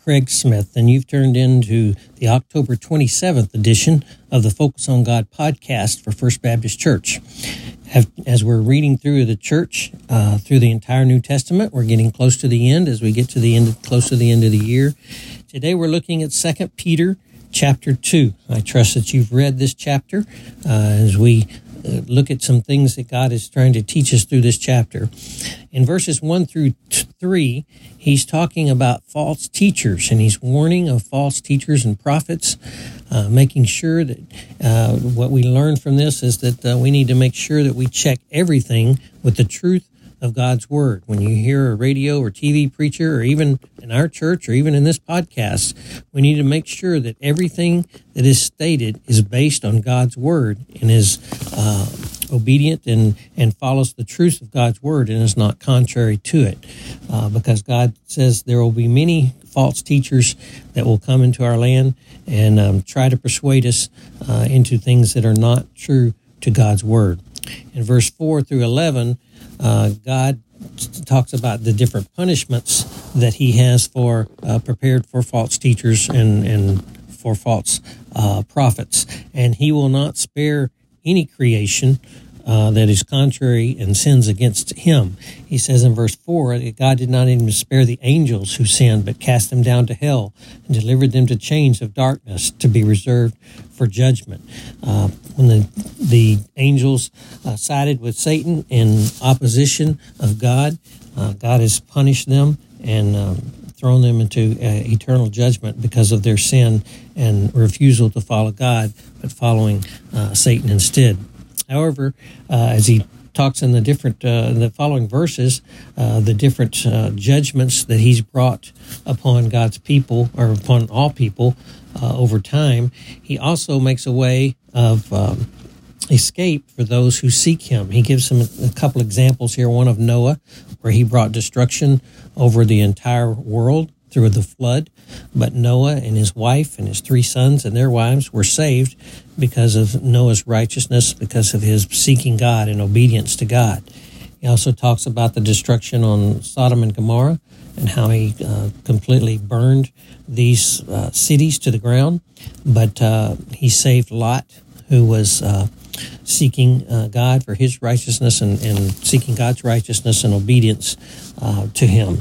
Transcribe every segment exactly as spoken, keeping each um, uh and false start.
Craig Smith, and you've turned into the October twenty-seventh edition of the Focus on God podcast for First Baptist Church. As we're reading through the church, uh, through the entire New Testament, we're getting close to the end as we get to the end, close to the end of the year. Today we're looking at Second Peter chapter two. I trust that you've read this chapter uh, as we uh, look at some things that God is trying to teach us through this chapter. In verses one through three, he's talking about false teachers, and he's warning of false teachers and prophets, uh, making sure that uh, what we learn from this is that uh, we need to make sure that we check everything with the truth of God's Word. When you hear a radio or T V preacher, or even in our church, or even in this podcast, we need to make sure that everything that is stated is based on God's Word and is uh, obedient and, and follows the truth of God's Word and is not contrary to it. Uh, because God says there will be many false teachers that will come into our land and um, try to persuade us uh, into things that are not true to God's Word. In verse four through eleven, Uh, God talks about the different punishments that he has for uh, prepared for false teachers and, and for false uh, prophets. And he will not spare any creation uh, that is contrary and sins against him. He says in verse four that God did not even spare the angels who sinned, but cast them down to hell and delivered them to chains of darkness to be reserved for judgment. Uh, when the the angels uh, sided with Satan in opposition of God, uh, God has punished them and um, thrown them into uh, eternal judgment because of their sin and refusal to follow God, but following uh, Satan instead. However, uh, as he talks in the different, uh, in the following verses, uh, the different uh, judgments that he's brought upon God's people, or upon all people uh, over time, he also makes a way of um, escape for those who seek him. He gives them a couple examples here, one of Noah, where he brought destruction over the entire world through the flood, but Noah and his wife and his three sons and their wives were saved because of Noah's righteousness, because of his seeking God and obedience to God. He also talks about the destruction on Sodom and Gomorrah and how he uh, completely burned these uh, cities to the ground, but uh, he saved Lot, who was uh, seeking uh, God for his righteousness and, and seeking God's righteousness and obedience uh, to him.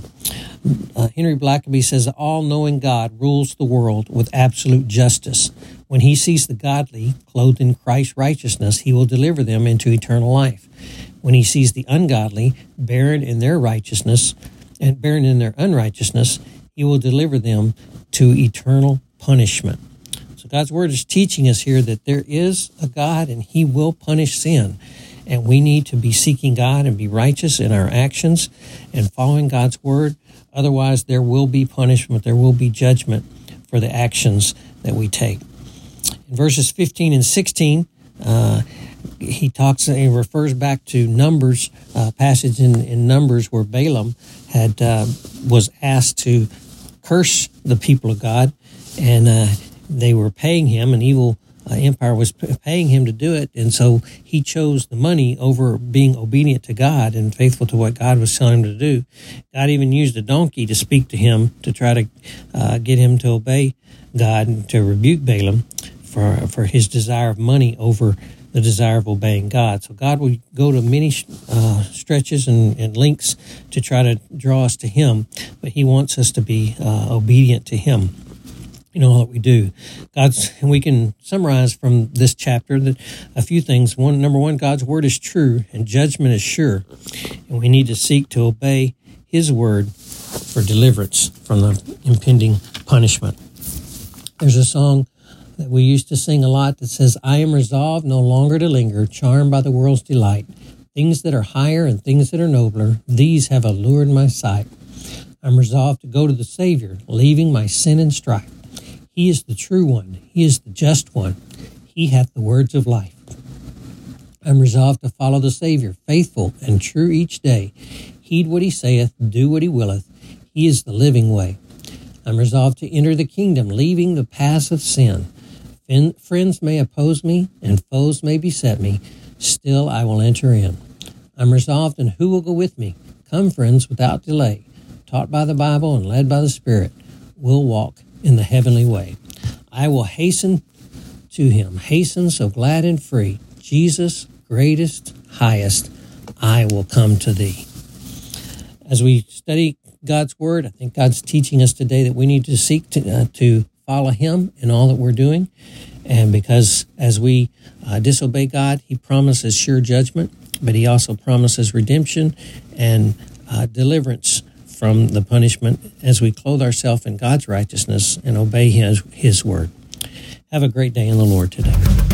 Uh, Henry Blackaby says, all-knowing God rules the world with absolute justice. When he sees the godly clothed in Christ's righteousness, he will deliver them into eternal life. When he sees the ungodly barren in their righteousness and barren in their unrighteousness, he will deliver them to eternal punishment. So God's Word is teaching us here that there is a God and he will punish sin. And we need to be seeking God and be righteous in our actions and following God's Word. Otherwise, there will be punishment, there will be judgment for the actions that we take. In verses fifteen and sixteen, uh, he talks, he refers back to Numbers, uh, passage in, in Numbers where Balaam had uh, was asked to curse the people of God, and uh, they were paying him, an evil uh, empire was paying him to do it, and so he chose the money over being obedient to God and faithful to what God was telling him to do. God even used a donkey to speak to him to try to uh, get him to obey God and to rebuke Balaam for for his desire of money over the desire of obeying God. So God will go to many uh, stretches and, and lengths to try to draw us to him, but he wants us to be uh, obedient to him in all that we do. God's, and we can summarize from this chapter that a few things. One, number one, God's Word is true and judgment is sure, and we need to seek to obey his word for deliverance from the impending punishment. There's a song that we used to sing a lot that says, I am resolved no longer to linger, charmed by the world's delight. Things that are higher and things that are nobler, these have allured my sight. I'm resolved to go to the Savior, leaving my sin and strife. He is the true one. He is the just one. He hath the words of life. I'm resolved to follow the Savior, faithful and true each day. Heed what he saith, do what he willeth. He is the living way. I'm resolved to enter the kingdom, leaving the paths of sin. Friends may oppose me, and foes may beset me. Still I will enter in. I'm resolved, and who will go with me? Come, friends, without delay. Taught by the Bible and led by the Spirit. will walk in the heavenly way. I will hasten to him, hasten so glad and free. Jesus, greatest, highest, I will come to thee. As we study God's word, I think God's teaching us today that we need to seek to, uh, to follow him in all that we're doing. And because as we uh, disobey God, he promises sure judgment, but he also promises redemption and uh, deliverance from the punishment as we clothe ourselves in God's righteousness and obey his, his word. Have a great day in the Lord today.